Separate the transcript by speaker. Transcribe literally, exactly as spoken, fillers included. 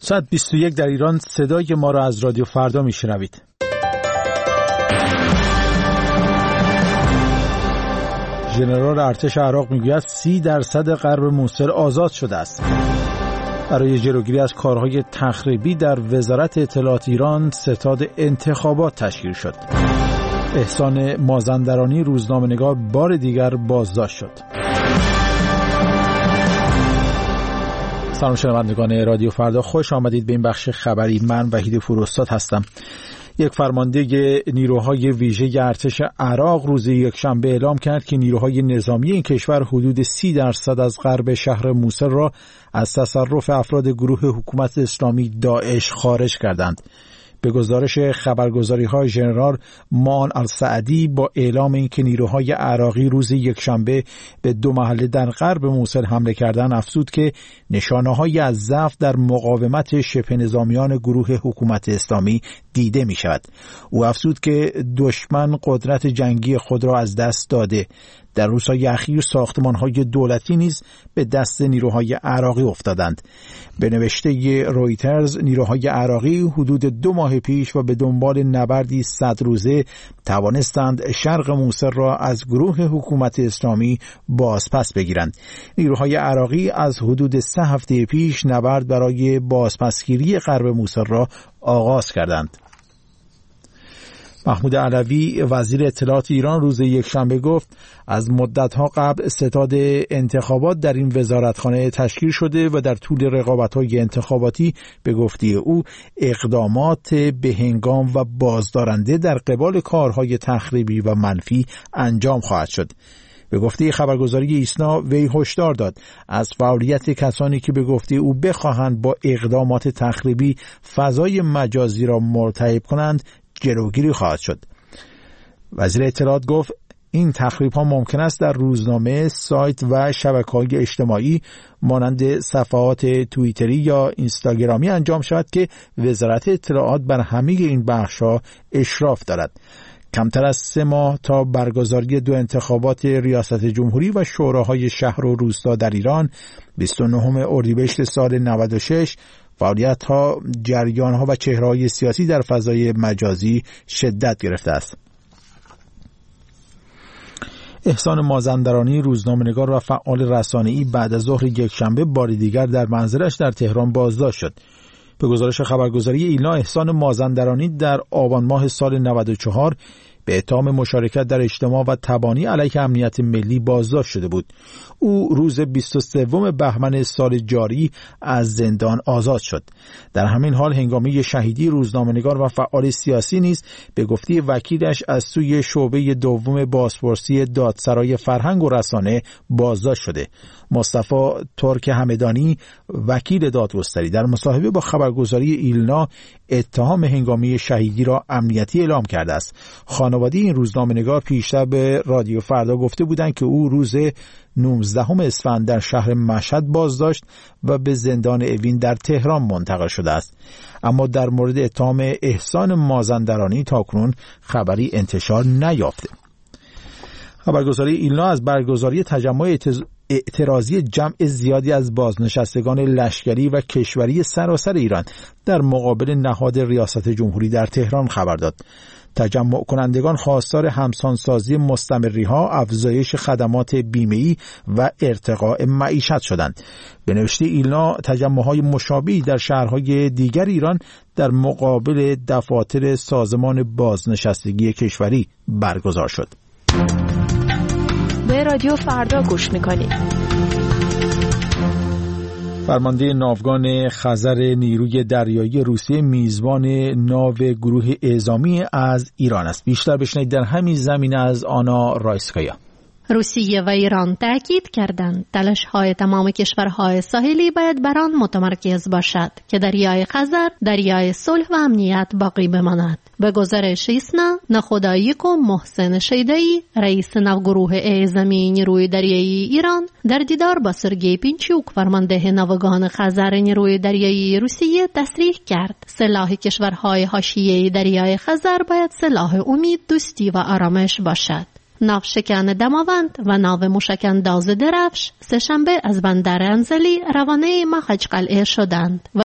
Speaker 1: ساعت بیست و یک در ایران. صدای ما را از رادیو فردا میشنوید. ژنرال ارتش عراق میگوید سی درصد غرب موصل آزاد شده است. برای جلوگیری از کارهای تخریبی در وزارت اطلاعات ایران ستاد انتخابات تشکیل شد. احسان مازندرانی روزنامه‌نگار بار دیگر بازداشت شد. سلام شنوندگان رادیو فردا، خوش آمدید به این بخش خبری. من وحید فروستاد هستم. یک فرمانده نیروهای ویژه ارتش عراق روز یکشنبه اعلام کرد که نیروهای نظامی این کشور حدود سی درصد از غرب شهر موصل را از تصرف افراد گروه حکومت اسلامی داعش خارج کردند. به گزارش خبرگزاری‌های ژنرال مان السعدی با اعلام اینکه نیروهای عراقی روز یکشنبه به دو محله در غرب موصل حمله کردند، افزود که نشانه‌هایی از ضعف در مقاومت شبه نظامیان گروه حکومت اسلامی دیده می‌شود. او افزود که دشمن قدرت جنگی خود را از دست داده. در روزهای اخیر ساختمان‌های دولتی نیز به دست نیروهای عراقی افتادند. به نوشته رویترز، نیروهای عراقی حدود دو ماه پیش و به دنبال نبردی صد روزه توانستند شرق موصل را از گروه حکومت اسلامی بازپس بگیرند. نیروهای عراقی از حدود سه هفته پیش نبرد برای بازپسگیری غرب موصل را آغاز کردند. محمود علوی وزیر اطلاعات ایران روز یکشنبه گفت از مدت‌ها قبل ستاد انتخابات در این وزارتخانه تشکیل شده و در طول رقابت‌های انتخاباتی به گفته او اقدامات بهنگام و بازدارنده در قبال کارهای تخریبی و منفی انجام خواهد شد. به گفته خبرگزاری ایسنا وی هشدار داد از فعالیت کسانی که به گفته او بخواهند با اقدامات تخریبی فضای مجازی را مرتهب کنند جلوگیری خواهد شد. وزیر اطلاعات گفت این تخریب ها ممکن است در روزنامه، سایت و شبکه‌های اجتماعی مانند صفحات توییتری یا اینستاگرامی انجام شود که وزارت اطلاعات بر همه این بخش‌ها اشراف دارد. کمتر از سه ماه تا برگزاری دو انتخابات ریاست جمهوری و شوراهای شهر و روستا در ایران بیست و نهم اردیبهشت سال نود و شش، فعالیت‌ها، جریان‌ها و چهره‌های سیاسی در فضای مجازی شدت گرفته است. احسان مازندرانی روزنامه‌نگار و فعال رسانه‌ای بعد از ظهر یکشنبه بار دیگر در منزلش در تهران بازداشت شد. به گزارش خبرگزاری ایلنا، احسان مازندرانی در آبان ماه سال نود و چهار به اتهام مشارکت در اجتماع و تبانی علیه امنیت ملی بازداشت شده بود. او روز بیست و سوم بهمن سال جاری از زندان آزاد شد. در همین حال هنگامی شهیدی روزنامه‌نگار و فعال سیاسی نیز به گفته وکیلش از سوی شعبه دوم بازپرسی دادسرای فرهنگ و رسانه بازداشت شده. مصطفی ترک همدانی وکیل دادگستری در مصاحبه با خبرگزاری ایلنا اتهام هنگامی شهیدی را امنیتی اعلام کرده است. خانواده این روزنامه‌نگار پیشتر به رادیو فردا گفته بودند که او روز نوزدهم اسفند در شهر مشهد بازداشت و به زندان اوین در تهران منتقل شده است. اما در مورد اتهام احسان مازندرانی تاکنون خبری انتشار نیافته. خبرگزاری ایلنا از برگزاری تجمع اعتراضی جمع زیادی از بازنشستگان لشکری و کشوری سراسر ایران در مقابل نهاد ریاست جمهوری در تهران خبر داد. تجمع کنندگان خواستار همسانسازی مستمری‌ها، افزایش خدمات بیمه‌ای و ارتقاء معیشت شدند. به نوشته ایلنا، تجمع‌های مشابهی در شهرهای دیگر ایران در مقابل دفاتر سازمان بازنشستگی کشوری برگزار شد.
Speaker 2: به رادیو فردا گوش می‌کنید.
Speaker 1: فرمانده ناوگان خزر نیروی دریایی روسیه میزبان ناو گروه اعزامی از ایران است. بیشتر بشنوید در همین زمینه از آنا رایسکایا.
Speaker 3: روسیه و ایران تاکید کردند تلاش‌های تمام کشورهای ساحلی باید بر آن متمرکز باشد که دریای خزر دریای صلح و امنیت باقی بماند. به گزارش ایسنا، نخودآییک و محسن شیدایی، رئیس ناوگروه اعزامی نیروی دریایی ایران، در دیدار با سرگئی پینچوک، فرمانده ناوگان خزر نیروی دریایی روسیه، تصریح کرد سلاح کشورهای حاشیه دریای خزر باید سلاح امید، دوستی و آرامش باشد. ناوشکن دماوند و ناو موشک‌انداز درفش سه‌شنبه از بندر انزلی روانه مخرج قلعه شدند و